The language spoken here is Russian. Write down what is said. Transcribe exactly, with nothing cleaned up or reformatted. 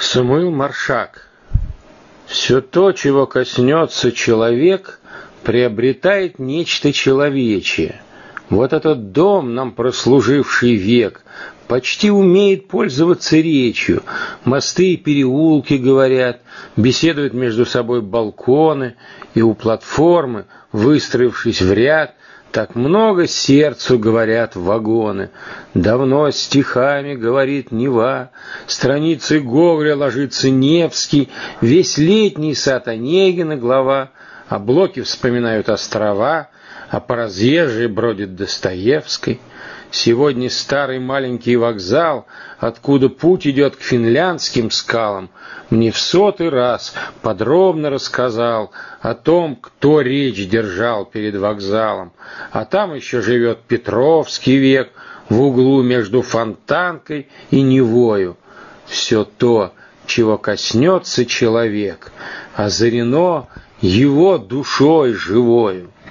Самуил Маршак. Все то, чего коснется человек, приобретает нечто человечее. Вот этот дом, нам прослуживший век, почти умеет пользоваться речью. Мосты и переулки говорят, беседуют между собой балконы, и у платформы, выстроившись в ряд, так много сердцу говорят вагоны. Давно стихами говорит Нева, страницы Гоголя ложится Невский, весь летний сад Онегина глава, а блоки вспоминают острова, а по разъезжей бродит Достоевский. Сегодня старый маленький вокзал, откуда путь идет к финляндским скалам, мне в сотый раз подробно рассказал о том, кто речь держал перед вокзалом. А там еще живет Петровский век в углу между Фонтанкой и Невою. Все то, чего коснется человек, озарено его душой живою.